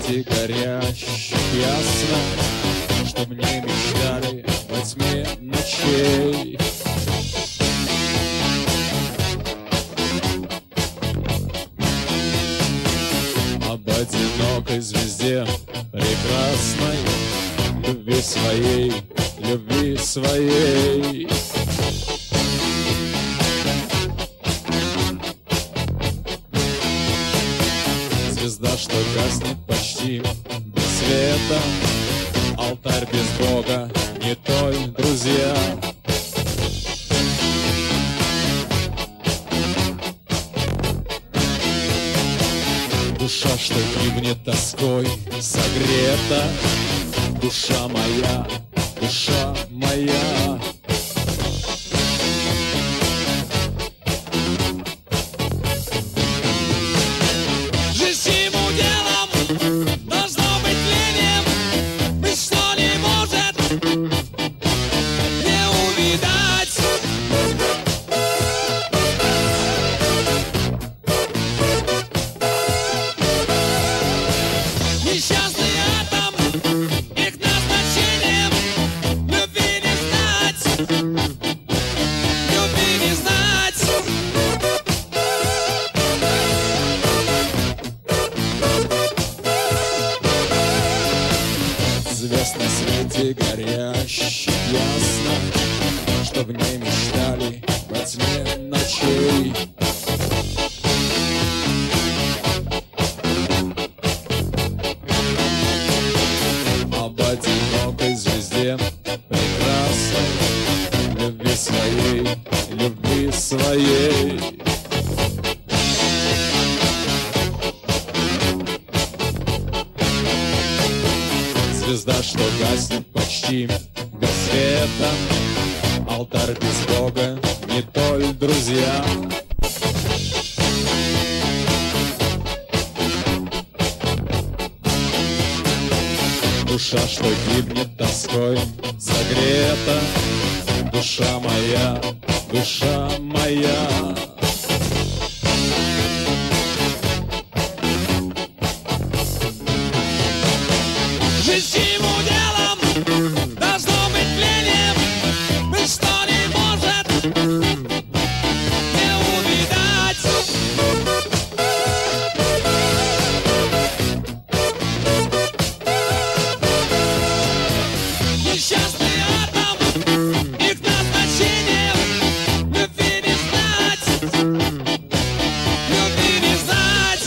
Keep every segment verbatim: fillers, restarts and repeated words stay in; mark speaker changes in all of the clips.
Speaker 1: свете горящих ясно, чтоб не мешали во тьме ночей. Об одинокой звезде прекрасной, любви своей, любви своей. Звезда, что гаснет почти без света, алтарь без Бога, не той, друзья. Душа, что гибнет тоской, согрета, душа моя, душа моя. Звезд на свете горящих ясно, чтоб не мечтали во тьме ночей. Об одинокой звезде прекрасной, любви своей, любви своей. Звезда, что гаснет почти без света, алтарь без Бога, не толь, друзья. Душа, что гибнет тоской, согрета, душа моя, душа моя.
Speaker 2: Жизнь ему делом должно быть тлением, ничто не может не увидать. Несчастный атом, их назначение любви не знать, любви не знать.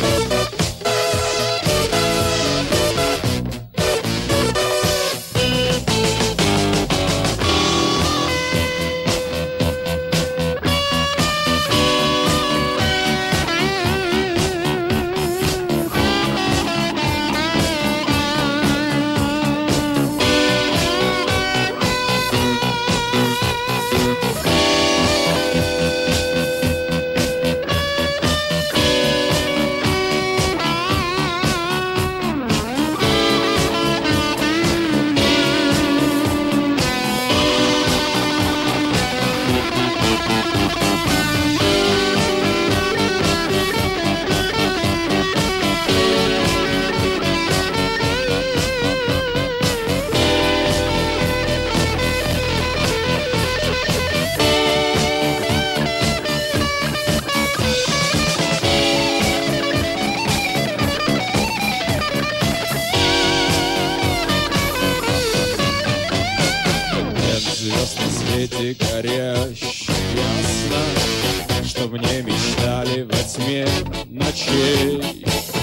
Speaker 1: Звезд на свете горящих ясно, чтоб не мечтали во тьме ночей.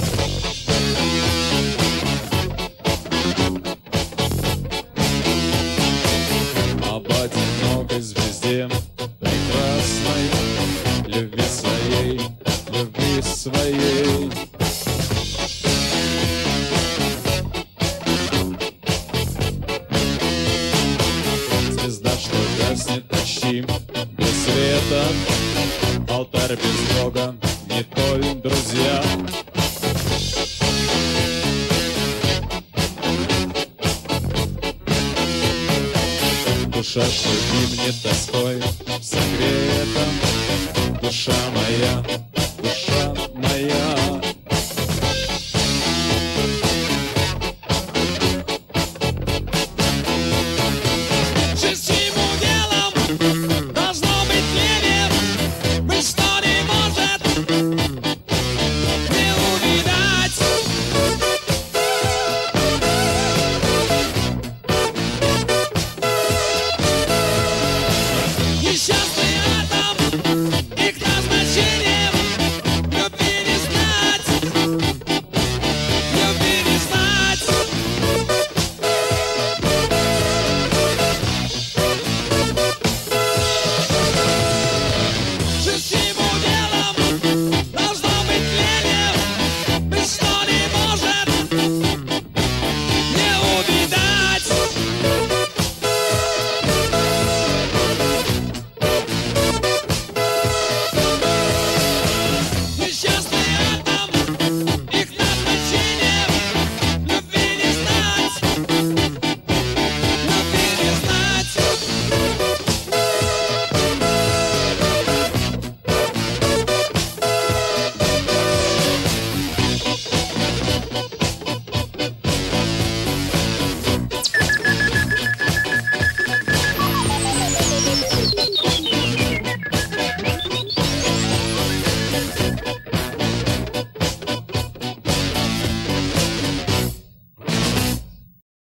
Speaker 1: Об одинокой звезде прекрасной, любви своей, любви своей. Звезда, что гаснет почти без света, алтарь без Бога, не толь, друзья. Душа, что гибнет тоской, согрета, душа моя, душа